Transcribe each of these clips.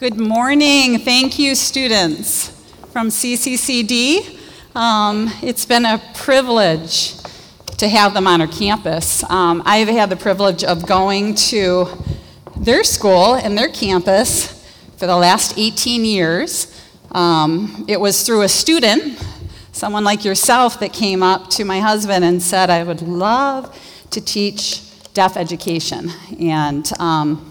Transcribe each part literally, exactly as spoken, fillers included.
Good morning. Thank you, students from C C C D. Um, it's been a privilege to have them on our campus. Um, I've had the privilege of going to their school and their campus for the last eighteen years. Um, it was through a student, someone like yourself, that came up to my husband and said, I would love to teach deaf education. And um,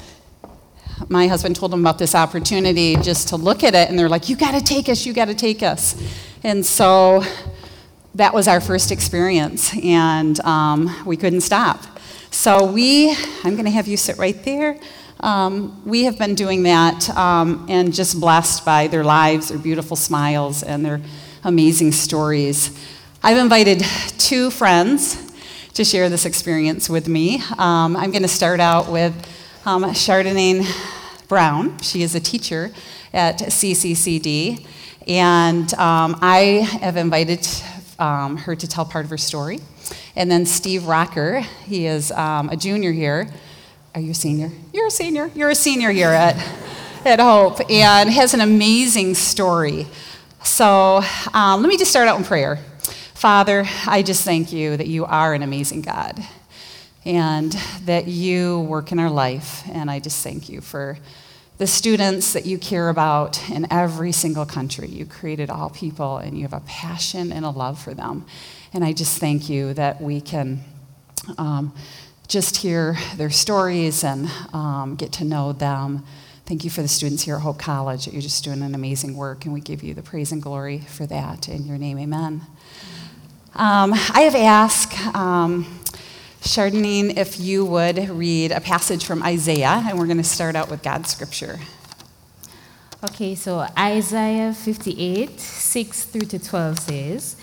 my husband told them about this opportunity just to look at it, and they're like, you got to take us, you got to take us. And so that was our first experience, and um, we couldn't stop. So we, I'm going to have you sit right there. Um, we have been doing that um, and just blessed by their lives, their beautiful smiles, and their amazing stories. I've invited two friends to share this experience with me. Um, I'm going to start out with um, Chardonnay Brown. She is a teacher at C C C D, and um, I have invited um, her to tell part of her story. And then Steve Rocker, he is um, a junior here. Are you a senior? You're a senior. You're a senior here at, at Hope, and has an amazing story. So um, let me just start out in prayer. Father, I just thank you that you are an amazing God, and that you work in our life. And I just thank you for the students that you care about in every single country. You created all people, and you have a passion and a love for them. And I just thank you that we can um, just hear their stories and um, get to know them. Thank you for the students here at Hope College, that you're just doing an amazing work, and we give you the praise and glory for that. In your name, amen. Um, I have asked um, Chardonnay if you would read a passage from Isaiah, and we're going to start out with God's scripture. Okay, so Isaiah fifty-eight, six through to twelve says,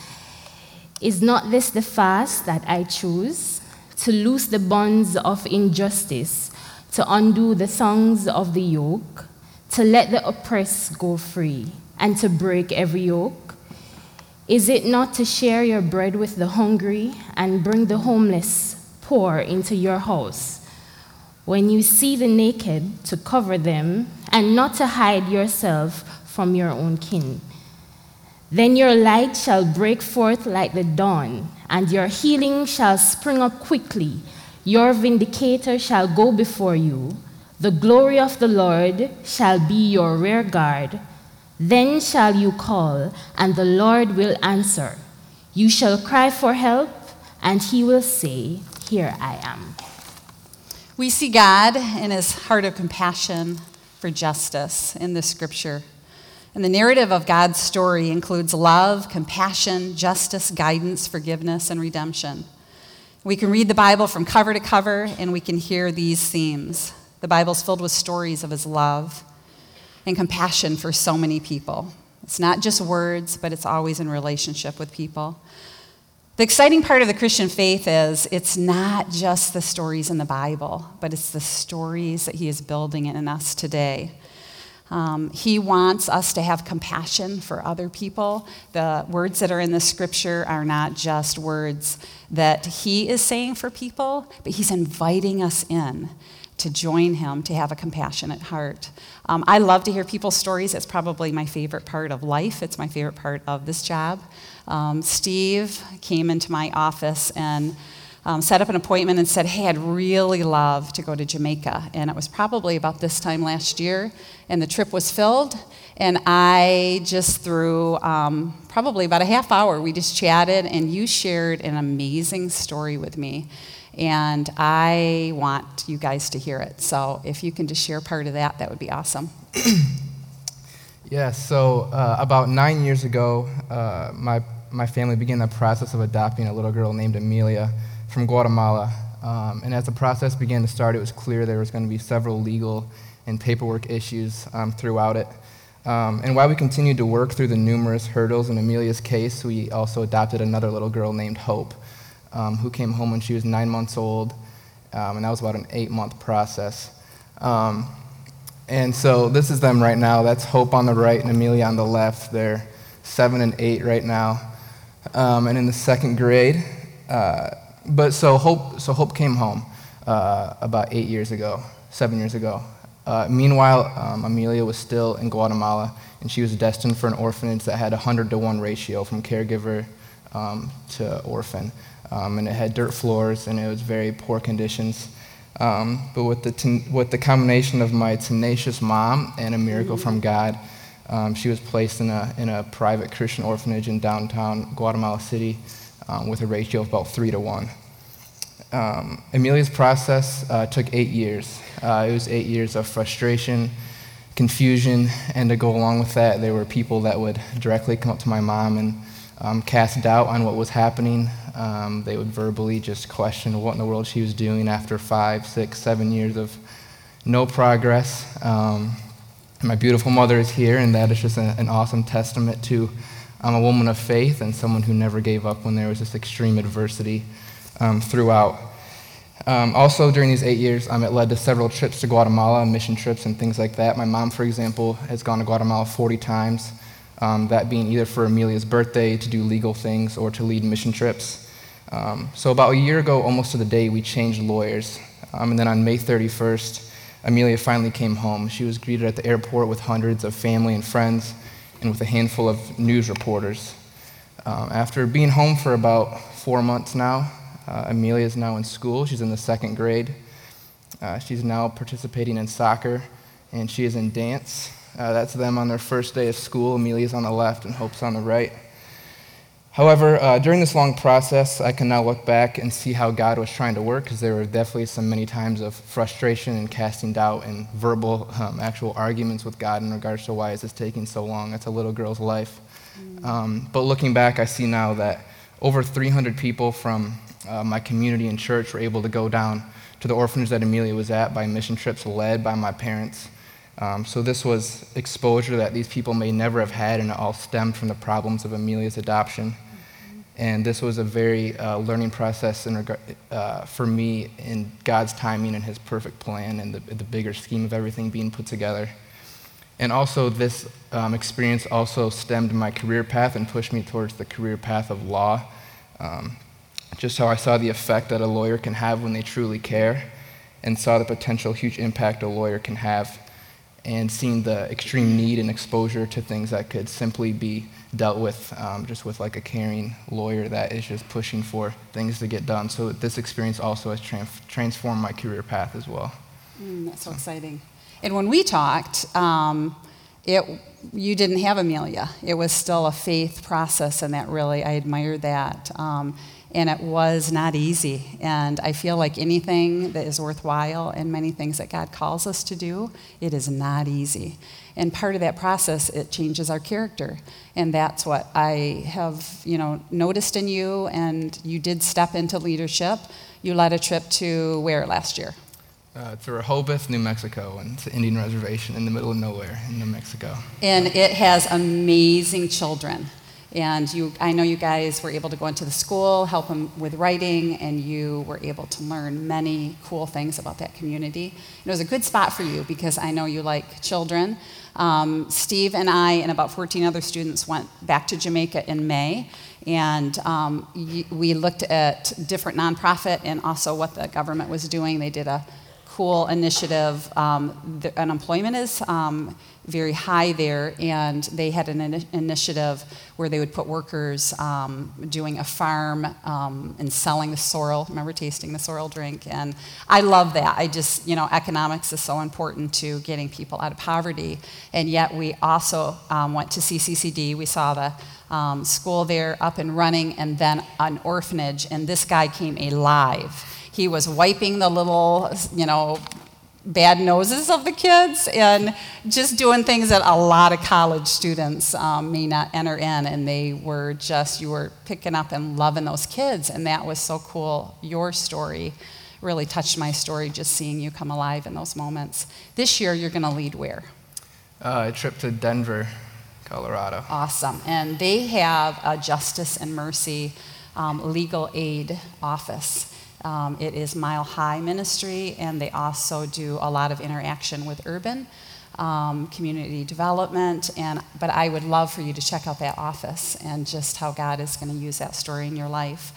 Is not this the fast that I choose, to loose the bonds of injustice, to undo the thongs of the yoke, to let the oppressed go free, and to break every yoke? Is it not to share your bread with the hungry and bring the homeless poor into your house? When you see the naked, to cover them, and not to hide yourself from your own kin. Then your light shall break forth like the dawn, and your healing shall spring up quickly. Your vindicator shall go before you. The glory of the Lord shall be your rear guard. Then shall you call, and the Lord will answer. You shall cry for help, and he will say, Here I am. We see God in his heart of compassion for justice in this scripture. And the narrative of God's story includes love, compassion, justice, guidance, forgiveness, and redemption. We can read the Bible from cover to cover, and we can hear these themes. The Bible's filled with stories of his love and compassion for so many people. It's not just words, but it's always in relationship with people. The exciting part of the Christian faith is it's not just the stories in the Bible, but it's the stories that he is building in us today. Um, he wants us to have compassion for other people. The words that are in the scripture are not just words that he is saying for people, but he's inviting us in to join him, to have a compassionate heart. Um, I love to hear people's stories. It's probably my favorite part of life. It's my favorite part of this job. Um, Steve came into my office and um, set up an appointment and said, hey, I'd really love to go to Jamaica. And it was probably about this time last year, and the trip was filled. And I just through um, probably about a half hour, we just chatted, and you shared an amazing story with me. And I want you guys to hear it. So if you can just share part of that, that would be awesome. Yeah, so uh, about nine years ago, uh, my, my family began the process of adopting a little girl named Amelia from Guatemala. Um, and as the process began to start, it was clear there was going to be several legal and paperwork issues um, throughout it. Um, and while we continued to work through the numerous hurdles in Amelia's case, we also adopted another little girl named Hope, Um, who came home when she was nine months old, um, and that was about an eight-month process. Um, and so this is them right now. That's Hope on the right and Amelia on the left. They're seven and eight right now, um, and in the second grade. Uh, but so Hope, so Hope came home uh, about eight years ago, seven years ago. Uh, meanwhile, um, Amelia was still in Guatemala, and she was destined for an orphanage that had a one hundred to one ratio from caregiver um, to orphan. Um, and it had dirt floors, and it was very poor conditions. Um, but with the, ten- with the combination of my tenacious mom and a miracle from God, um, she was placed in a, in a private Christian orphanage in downtown Guatemala City um, with a ratio of about three to one. Um, Amelia's process uh, took eight years. Uh, it was eight years of frustration, confusion, and to go along with that, there were people that would directly come up to my mom and um, cast doubt on what was happening. Um, they would verbally just question what in the world she was doing after five, six, seven years of no progress. Um, my beautiful mother is here, and that is just a, an awesome testament to um, a woman of faith and someone who never gave up when there was this extreme adversity um, throughout. Um, also, during these eight years, um, it led to several trips to Guatemala, mission trips and things like that. My mom, for example, has gone to Guatemala forty times, um, that being either for Amelia's birthday, to do legal things, or to lead mission trips. Um, so about a year ago, almost to the day, we changed lawyers. Um, and then on May thirty-first, Amelia finally came home. She was greeted at the airport with hundreds of family and friends and with a handful of news reporters. Um, after being home for about four months now, uh, Amelia is now in school. She's in the second grade. Uh, she's now participating in soccer, and she is in dance. Uh, that's them on their first day of school. Amelia's on the left and Hope's on the right. However, uh, during this long process, I can now look back and see how God was trying to work, because there were definitely some many times of frustration and casting doubt and verbal um, actual arguments with God in regards to why is this taking so long. That's a little girl's life. Mm. Um, but looking back, I see now that over three hundred people from uh, my community and church were able to go down to the orphanage that Amelia was at by mission trips led by my parents. Um, so this was exposure that these people may never have had, and it all stemmed from the problems of Amelia's adoption. And this was a very uh, learning process in regard, uh, for me in God's timing and his perfect plan and the, the bigger scheme of everything being put together. And also this um, experience also stemmed my career path and pushed me towards the career path of law. Um, just how I saw the effect that a lawyer can have when they truly care, and saw the potential huge impact a lawyer can have, and seeing the extreme need and exposure to things that could simply be dealt with um, just with like a caring lawyer that is just pushing for things to get done. So this experience also has tra- transformed my career path as well. Mm, that's so exciting. And when we talked, um, it you didn't have Amelia. It was still a faith process, and that really, I admired that. Um, and it was not easy. And I feel like anything that is worthwhile and many things that God calls us to do, it is not easy. And part of that process, it changes our character. And that's what I have, you know, noticed in you. And you did step into leadership. You led a trip to where last year? Uh, to Rehoboth, New Mexico, and it's an Indian reservation in the middle of nowhere in New Mexico. And it has amazing children. And you, I know you guys were able to go into the school, help them with writing, and you were able to learn many cool things about that community. And it was a good spot for you because I know you like children. Um, Steve and I and about fourteen other students went back to Jamaica in May, and um, y- we looked at different nonprofit and also what the government was doing. They did a cool initiative. Um, the unemployment is um, very high there, and they had an in- initiative where they would put workers um, doing a farm um, and selling the sorrel. Remember tasting the sorrel drink? And I love that. I just, you know, economics is so important to getting people out of poverty. And yet we also um, went to C C C D. We saw the um, school there up and running, and then an orphanage, and this guy came alive. He was wiping the little, you know, bad noses of the kids and just doing things that a lot of college students um, may not enter in. And they were just, you were picking up and loving those kids. And that was so cool. Your story really touched my story, just seeing you come alive in those moments. This year, you're going to lead where? Uh, a trip to Denver, Colorado. Awesome. And they have a Justice and Mercy um, legal aid office. Um, it is Mile High Ministry, and they also do a lot of interaction with urban um, community development. And but I would love for you to check out that office and just how God is going to use that story in your life.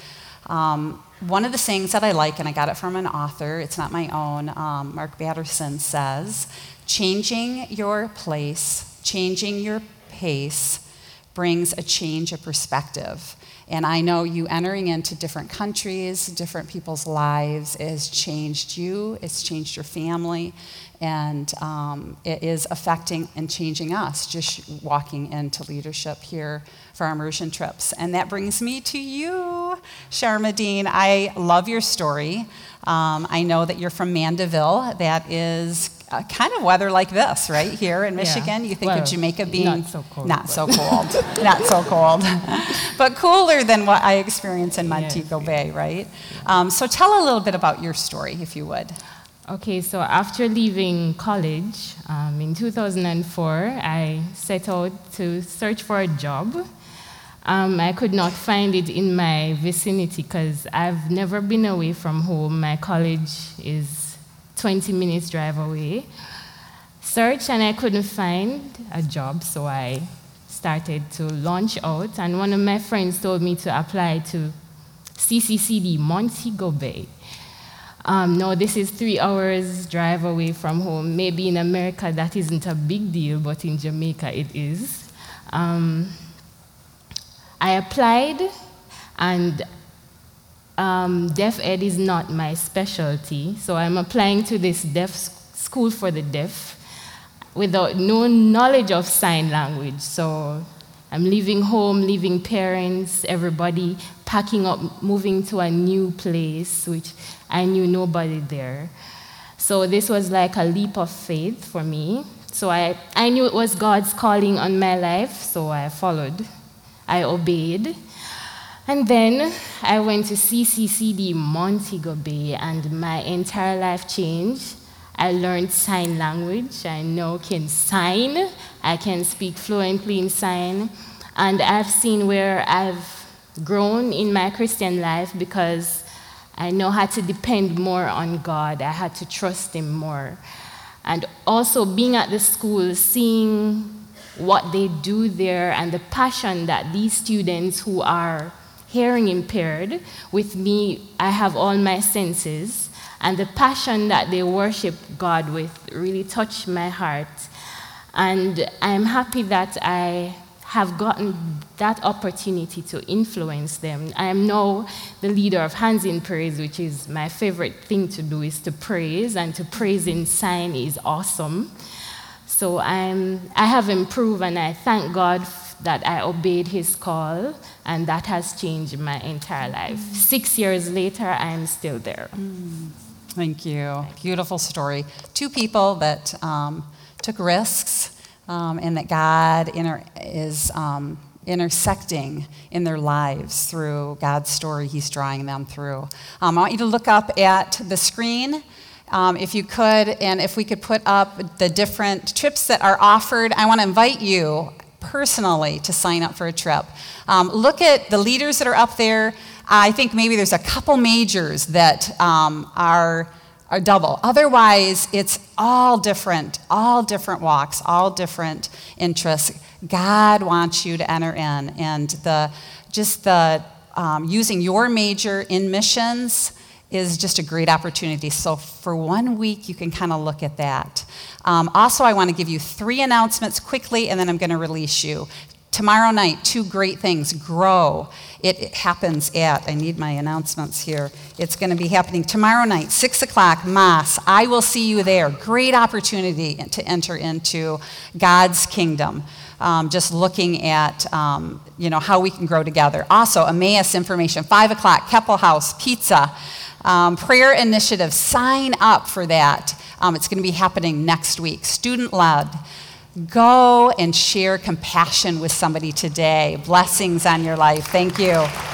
Um, one of the sayings that I like, and I got it from an author, it's not my own, um, Mark Batterson says, changing your place, changing your pace brings a change of perspective. And I know you entering into different countries, different people's lives, it has changed you, it's changed your family, and um, it is affecting and changing us, just walking into leadership here for our immersion trips. And that brings me to you, Sharmadine. I love your story. Um, I know that you're from Mandeville. That is uh, kind of weather like this, right, here in Michigan. Yeah. You think Well, of Jamaica being not so cold, not but- so cold, not so cold, but cooler than what I experience in Montego Yes. Bay, right? Um, so tell a little bit about your story, if you would. Okay, so after leaving college um, in two thousand four, I set out to search for a job. Um, I could not find it in my vicinity because I've never been away from home. My college is twenty minutes drive away. Searched and I couldn't find a job, so I started to launch out. And one of my friends told me to apply to C C C D Montego Bay. Um, no, this is three hours drive away from home. Maybe in America that isn't a big deal, but in Jamaica it is. Um, I applied, and um, deaf ed is not my specialty, so I'm applying to this deaf s- school for the deaf without no knowledge of sign language. So I'm leaving home, leaving parents, everybody, packing up, moving to a new place, which I knew nobody there. So this was like a leap of faith for me. So I, I knew it was God's calling on my life, so I followed. I obeyed. And then I went to C C C D Montego Bay, and my entire life changed. I learned sign language. I now can sign. I can speak fluently in sign. And I've seen where I've grown in my Christian life because I know how to depend more on God. I had to trust Him more. And also being at the school, seeing what they do there and the passion that these students who are hearing impaired, with me, I have all my senses, and the passion that they worship God with really touched my heart. And I'm happy that I have gotten that opportunity to influence them. I am now the leader of Hands in Praise, which is my favorite thing to do, is to praise, and to praise in sign is awesome. So I'm, I have improved, and I thank God that I obeyed His call, and that has changed my entire life. Mm. Six years later, I am still there. Mm. Thank you. Beautiful story. Two people that um, took risks, um, and that God inter- is um, intersecting in their lives through God's story He's drawing them through. Um, I want you to look up at the screen. Um, if you could, and if we could put up the different trips that are offered, I want to invite you personally to sign up for a trip. Um, look at the leaders that are up there. I think maybe there's a couple majors that um, are, are double. Otherwise, it's all different, all different walks, all different interests. God wants you to enter in, and the just the um, using your major in missions is just a great opportunity. So for one week, you can kind of look at that. Um, also, I want to give you three announcements quickly, and then I'm going to release you. Tomorrow night, two great things. Grow. It, it happens at, I need my announcements here. It's going to be happening tomorrow night, six o'clock, Mass. I will see you there. Great opportunity to enter into God's kingdom. Um, just looking at, um, you know, how we can grow together. Also, Emmaus information, five o'clock, Keppel House, pizza. Um, prayer initiative, sign up for that. Um, it's going to be happening next week. Student-led. Go and share compassion with somebody today. Blessings on your life. Thank you.